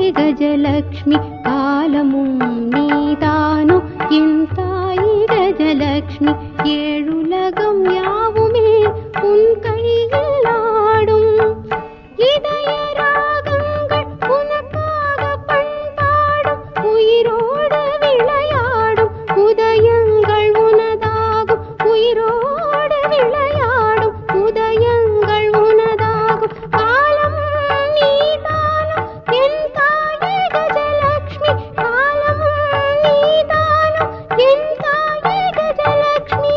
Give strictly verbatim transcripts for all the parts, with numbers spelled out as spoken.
கஜலக்ஷ்மி காலமும் நீதானோ என் தாயே கஜலக்ஷ்மி ஏழுலகம் யாவுமே உன் கையில் ஆடும் இதய ராகங்கள் உனக்காக பண்பாடும் உயிரோடு விளையாடும் உதயங்கள் உனதாகும் உயிரோடு விளையாடும் உதயங்கள் உனதாகும் காலம் நீதானோ என் தாயே கஜலக்ஷ்மி காலம் நீதானோ என் தாயே கஜலக்ஷ்மி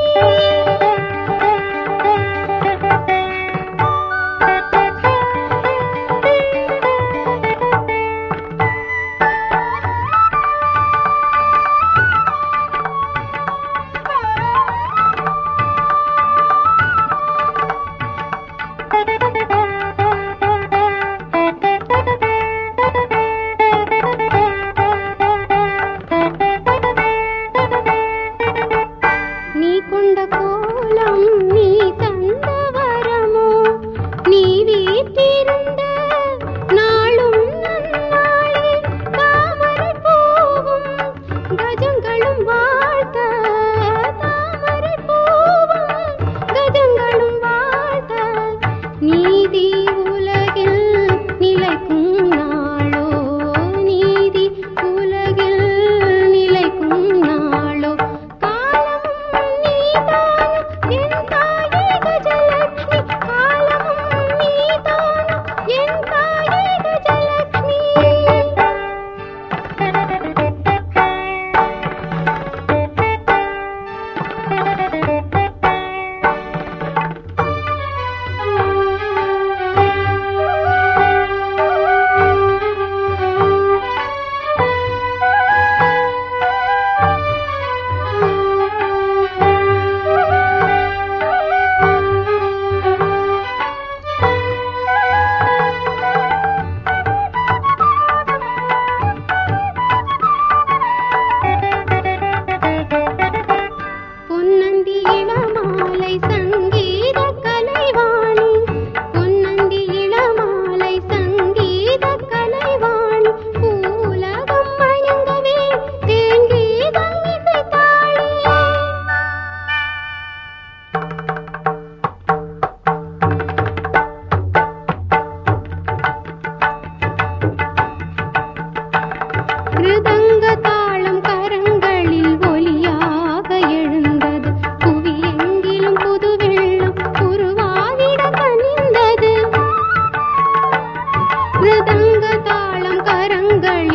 நீ கொண்ட கோலம் நீ தந்த வரமோ நீ வீற்றிருந்த நாளும் நன்னாளே தாமரை பூவும் கஜங்களும் வாழ்த்த தாமரை பூவும் கஜங்களும் வாழ்த்த நீதி உலகில் நிலைக்கும் நாளோ நீதி உலகில் நிலைக்கும் நாளோ காலமும் நீதானோ என் தாயே கஜலக்ஷ்மி காலமும் நீதானோ என் தாயே கஜலக்ஷ்மி பொன்னந்தி இளமாலை சங்கீத கலைவாணி பொன்னந்தி இளமாலை சங்கீத கலைவாணி பூலகம் மயங்கவே தேங்கீதம் இசைத்தாளே கிருதங்க தாளம் கரங்களில் ஒலியாக எழுந்தது புவி எங்கிலும் புது வெள்ளம் உருவாகிட கனிந்தது கிருதங்க தாளம் கரங்களில்